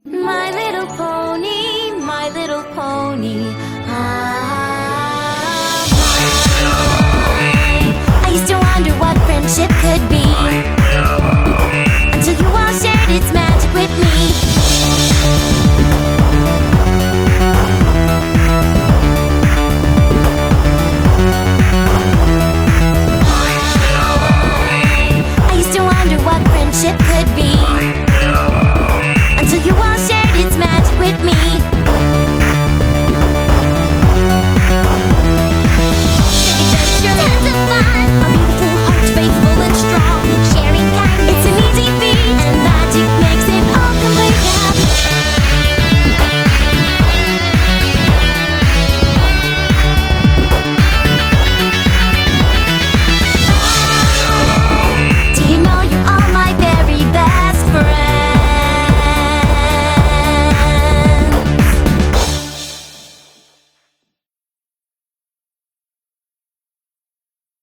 My little pony, my little pony. Ah, I used to wonder what friendship could be until you all shared its